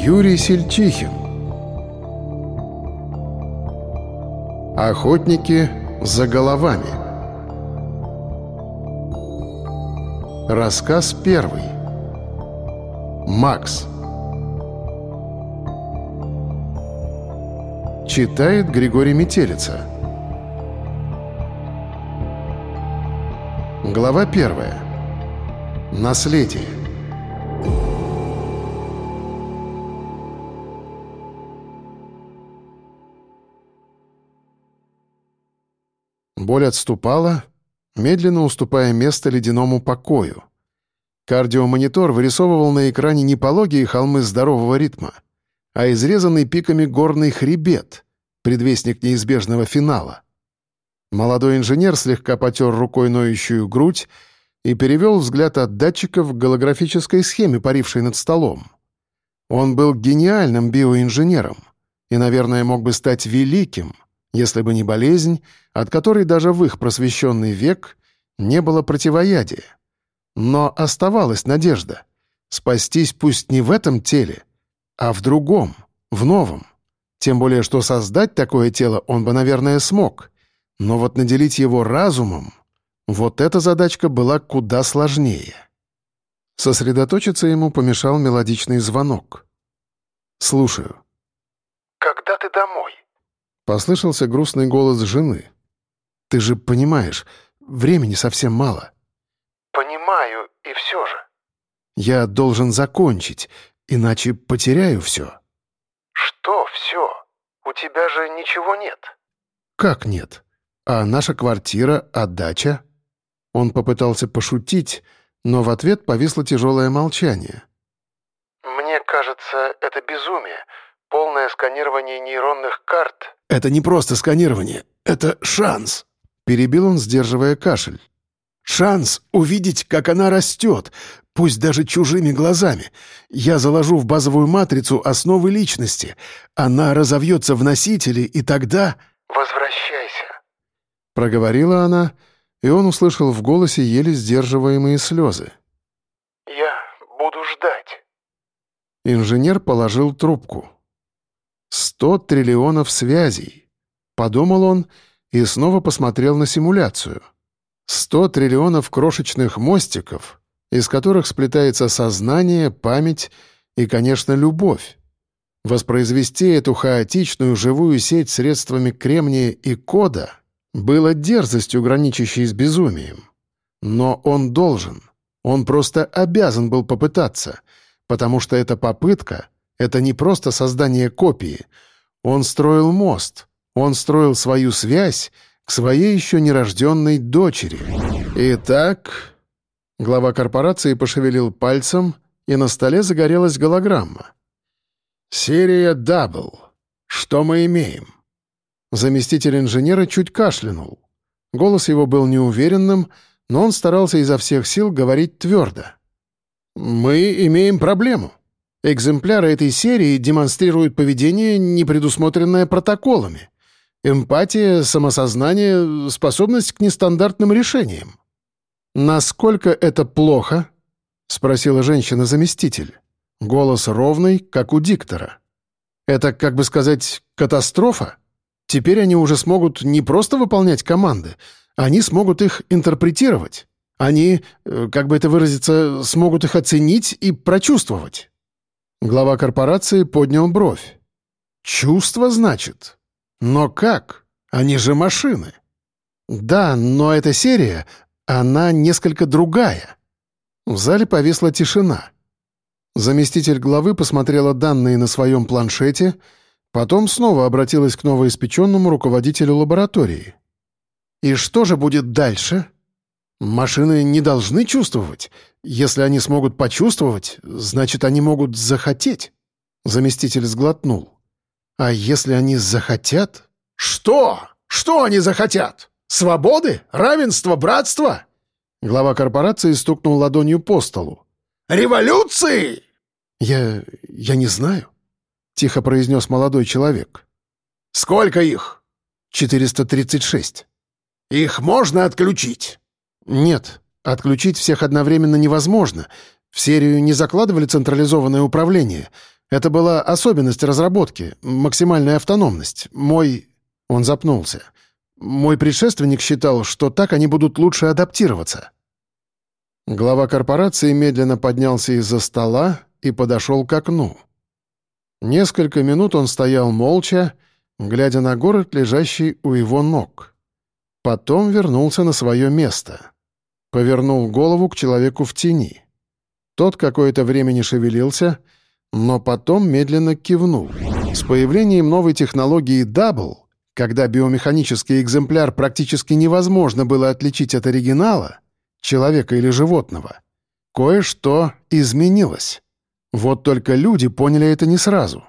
Юрий Сельчихин. Охотники за головами. Рассказ первый. Макс. Читает Григорий Метелица. Глава первая. Наследие. Боль отступала, медленно уступая место ледяному покою. Кардиомонитор вырисовывал на экране не пологие холмы здорового ритма, а изрезанный пиками горный хребет, предвестник неизбежного финала. Молодой инженер слегка потер рукой ноющую грудь и перевел взгляд от датчика к голографической схеме, парившей над столом. Он был гениальным биоинженером и, наверное, мог бы стать великим, если бы не болезнь, от которой даже в их просвещенный век не было противоядия. Но оставалась надежда — спастись пусть не в этом теле, а в другом, в новом. Тем более, что создать такое тело он бы, наверное, смог. Но вот наделить его разумом — вот эта задачка была куда сложнее. Сосредоточиться ему помешал мелодичный звонок. «Слушаю». «Когда ты домой?» — послышался грустный голос жены. «Ты же понимаешь, времени совсем мало». «Понимаю, и все же». «Я должен закончить, иначе потеряю все». «Что все? У тебя же ничего нет». «Как нет? А наша квартира, а дача?» Он попытался пошутить, но в ответ повисло тяжелое молчание. «Мне кажется, это безумие. Полное сканирование нейронных карт». «Это не просто сканирование, это шанс», — перебил он, сдерживая кашель. «Шанс увидеть, как она растет, пусть даже чужими глазами. Я заложу в базовую матрицу основы личности. Она разовьется в носителе, и тогда...» «Возвращайся», — проговорила она, и он услышал в голосе еле сдерживаемые слезы. «Я буду ждать». Инженер положил трубку. 100 триллионов связей, подумал он и снова посмотрел на симуляцию. 100 триллионов крошечных мостиков, из которых сплетается сознание, память и, конечно, любовь. Воспроизвести эту хаотичную живую сеть средствами кремния и кода было дерзостью, граничащей с безумием. Но он должен, он просто обязан был попытаться, потому что эта попытка — это не просто создание копии. Он строил мост, он строил свою связь к своей еще нерожденной дочери. Итак, глава корпорации пошевелил пальцем, и на столе загорелась голограмма. «Серия Дабл. Что мы имеем?» Заместитель инженера чуть кашлянул. Голос его был неуверенным, но он старался изо всех сил говорить твердо. «Мы имеем проблему. Экземпляры этой серии демонстрируют поведение, не предусмотренное протоколами. Эмпатия, самосознание, способность к нестандартным решениям». «Насколько это плохо?» — спросила женщина-заместитель. Голос ровный, как у диктора. «Это, как бы сказать, катастрофа? Теперь они уже смогут не просто выполнять команды, они смогут их интерпретировать. Они, как бы это выразиться, смогут их оценить и прочувствовать». Глава корпорации поднял бровь. «Чувство, значит? Но как? Они же машины». «Да, но эта серия, она несколько другая». В зале повисла тишина. Заместитель главы посмотрела данные на своем планшете, потом снова обратилась к новоиспеченному руководителю лаборатории. «И что же будет дальше? Машины не должны чувствовать. Если они смогут почувствовать, значит, они могут захотеть». Заместитель сглотнул. «А если они захотят?» «Что? Что они захотят? Свободы? Равенства? Братства?» Глава корпорации стукнул ладонью по столу. «Революции!» Я не знаю», — тихо произнес молодой человек. «Сколько их?» 436. «Их можно отключить?» «Нет, отключить всех одновременно невозможно. В серию не закладывали централизованное управление. Это была особенность разработки, максимальная автономность. Он запнулся. Мой предшественник считал, что так они будут лучше адаптироваться. Глава корпорации медленно поднялся из-за стола и подошел к окну. Несколько минут он стоял молча, глядя на город, лежащий у его ног. Потом вернулся на свое место. Повернул голову к человеку в тени. Тот какое-то время не шевелился, но потом медленно кивнул. С появлением новой технологии Double, когда биомеханический экземпляр практически невозможно было отличить от оригинала, человека или животного, кое-что изменилось. Вот только люди поняли это не сразу.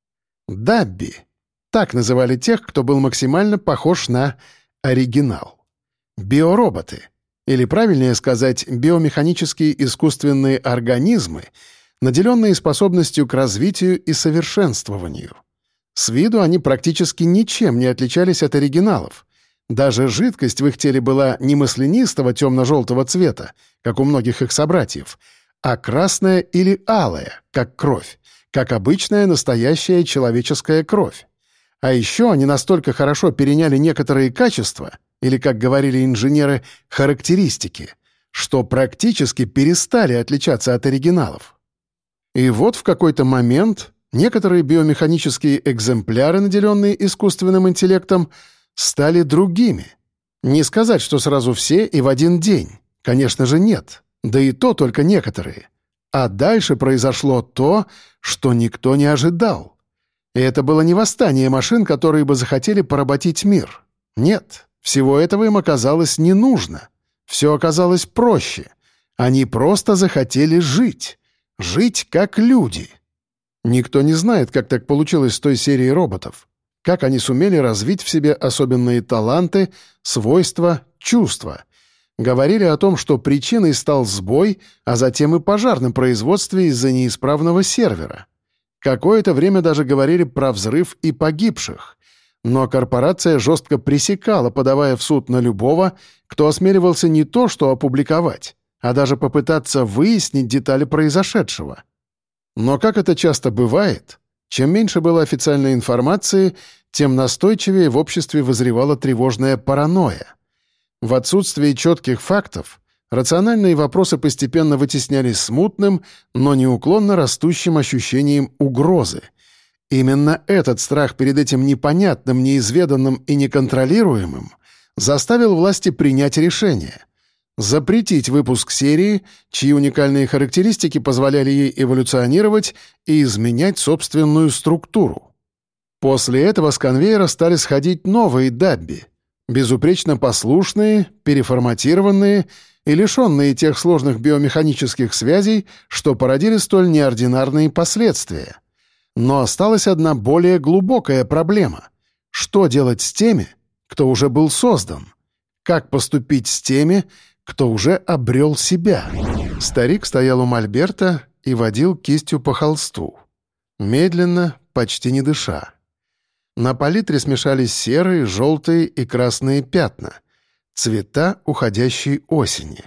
Дабби — так называли тех, кто был максимально похож на оригинал. Биороботы, или правильнее сказать, биомеханические искусственные организмы, наделенные способностью к развитию и совершенствованию. С виду они практически ничем не отличались от оригиналов. Даже жидкость в их теле была не маслянистого темно-желтого цвета, как у многих их собратьев, а красная или алая, как кровь, как обычная настоящая человеческая кровь. А еще они настолько хорошо переняли некоторые качества, или, как говорили инженеры, характеристики, что практически перестали отличаться от оригиналов. И вот в какой-то момент некоторые биомеханические экземпляры, наделенные искусственным интеллектом, стали другими. Не сказать, что сразу все и в один день. Конечно же, нет. Да и то только некоторые. А дальше произошло то, что никто не ожидал. И это было не восстание машин, которые бы захотели поработить мир. Нет, всего этого им оказалось не нужно. Все оказалось проще. Они просто захотели жить. Жить как люди. Никто не знает, как так получилось с той серией роботов. Как они сумели развить в себе особенные таланты, свойства, чувства. Говорили о том, что причиной стал сбой, а затем и пожар на производстве из-за неисправного сервера. Какое-то время даже говорили про взрыв и погибших. Но корпорация жестко пресекала, подавая в суд на любого, кто осмеливался не то что опубликовать, а даже попытаться выяснить детали произошедшего. Но, как это часто бывает, чем меньше было официальной информации, тем настойчивее в обществе вызревала тревожная паранойя. В отсутствии четких фактов рациональные вопросы постепенно вытеснялись смутным, но неуклонно растущим ощущением угрозы. Именно этот страх перед этим непонятным, неизведанным и неконтролируемым заставил власти принять решение — запретить выпуск серии, чьи уникальные характеристики позволяли ей эволюционировать и изменять собственную структуру. После этого с конвейера стали сходить новые Дабби, безупречно послушные, переформатированные и лишенные тех сложных биомеханических связей, что породили столь неординарные последствия. Но осталась одна более глубокая проблема. Что делать с теми, кто уже был создан? Как поступить с теми, кто уже обрел себя? Старик стоял у мольберта и водил кистью по холсту. Медленно, почти не дыша. На палитре смешались серые, желтые и красные пятна. Цвета уходящей осени.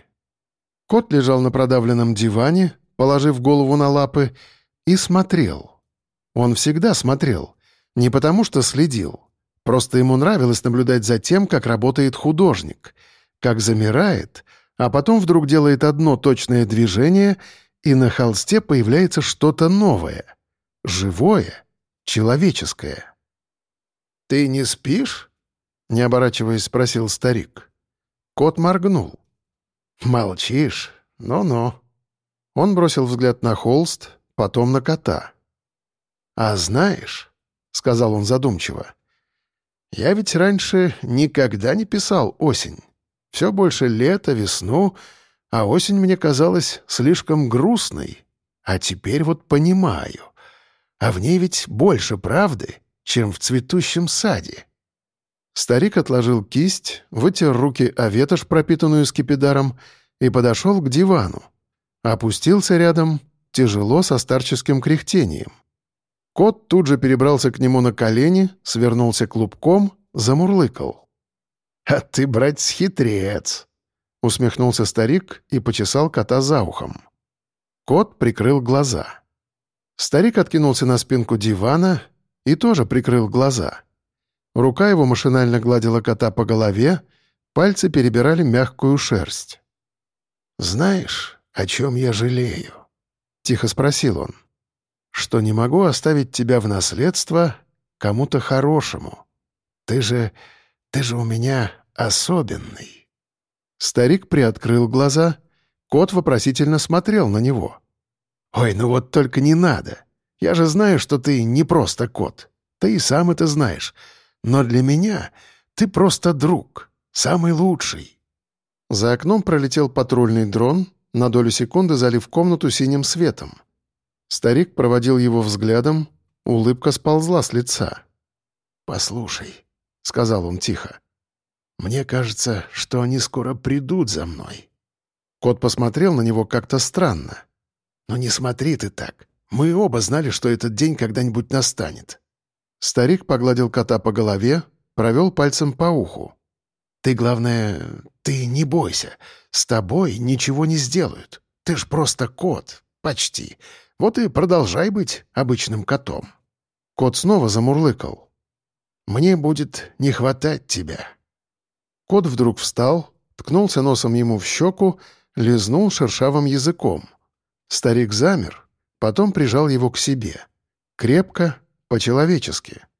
Кот лежал на продавленном диване, положив голову на лапы, и смотрел. Он всегда смотрел. Не потому что следил. Просто ему нравилось наблюдать за тем, как работает художник. Как замирает, а потом вдруг делает одно точное движение, и на холсте появляется что-то новое. Живое, человеческое. «Ты не спишь?» — не оборачиваясь, спросил старик. Кот моргнул. «Молчишь? Ну-ну». Он бросил взгляд на холст, потом на кота. «А знаешь», — сказал он задумчиво, — «я ведь раньше никогда не писал осень. Все больше лето, весну, а осень мне казалась слишком грустной. А теперь вот понимаю. А в ней ведь больше правды, чем в цветущем саде». Старик отложил кисть, вытер руки о ветошь, пропитанную скипидаром, и подошел к дивану. Опустился рядом, тяжело, со старческим кряхтением. Кот тут же перебрался к нему на колени, свернулся клубком, замурлыкал. «А ты, братец, хитрец!» — усмехнулся старик и почесал кота за ухом. Кот прикрыл глаза. Старик откинулся на спинку дивана и тоже прикрыл глаза. Рука его машинально гладила кота по голове, пальцы перебирали мягкую шерсть. «Знаешь, о чем я жалею?» — тихо спросил он. «Что не могу оставить тебя в наследство кому-то хорошему. Ты же у меня особенный». Старик приоткрыл глаза, кот вопросительно смотрел на него. «Ой, ну вот только не надо. Я же знаю, что ты не просто кот. Ты и сам это знаешь. Но для меня ты просто друг, самый лучший». За окном пролетел патрульный дрон, на долю секунды залив комнату синим светом. Старик проводил его взглядом, улыбка сползла с лица. «Послушай», — сказал он тихо, — «мне кажется, что они скоро придут за мной». Кот посмотрел на него как-то странно. «Ну не смотри ты так. Мы оба знали, что этот день когда-нибудь настанет». Старик погладил кота по голове, провел пальцем по уху. «Ты, главное, ты не бойся. С тобой ничего не сделают. Ты ж просто кот. Почти. Вот и продолжай быть обычным котом». Кот снова замурлыкал. «Мне будет не хватать тебя». Кот вдруг встал, ткнулся носом ему в щеку, лизнул шершавым языком. Старик замер, потом прижал его к себе. Крепко, по-человечески.